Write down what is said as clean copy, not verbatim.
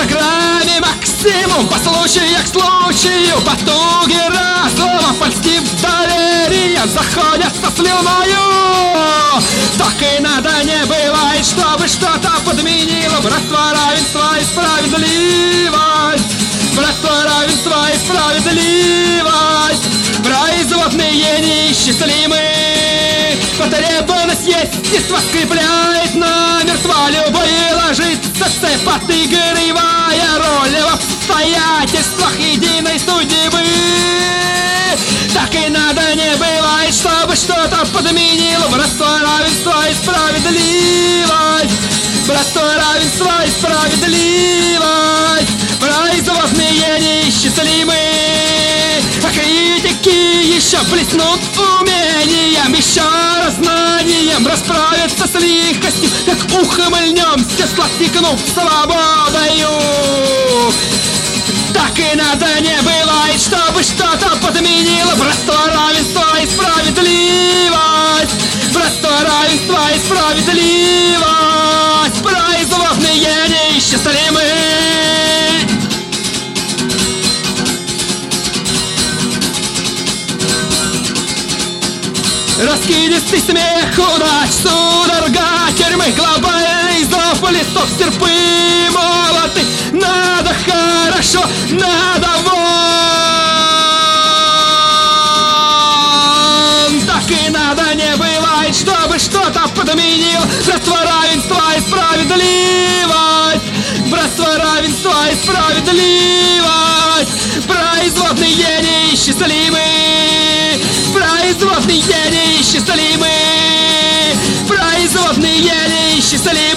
программе максимум. По случаю к случаю потуги разума, польстив доверие, заходят со слюною. Так и надо, не бывает, чтобы что-то подменило братство, равенство и справедливость. Братство, равенство и справедливость. Производные неисчислимы. Потребность естества скрепляет намертво. Любой ложится цепь, отыгрывая роль в обстоятельствах единой судьбы. Так и надо, не бывает, чтобы что-то подменило братство, равенство и справедливость. Братство, равенство и справедливость. Производные неисчислимы. А критики еще блеснут умением, еще разнанием, расправятся с лихостью, как ухмыльнемся, сладкнув свободою. Так и надо, не бывает, чтобы что-то подменило братство, равенство и справедливость. Братство, равенство и справедливость. Производные неисчислимы. Раскидистый смех, удач, судорога, тюрьмы, глобальный зов, листов, серпы, молоты. Надо хорошо, надо вон. Так и надо, не бывает, чтобы что-то подменил братство, равенство и справедливость. Братство, равенство и справедливость. Производные неисчислимы. Производные неисчислимы. Производные неисчислимы.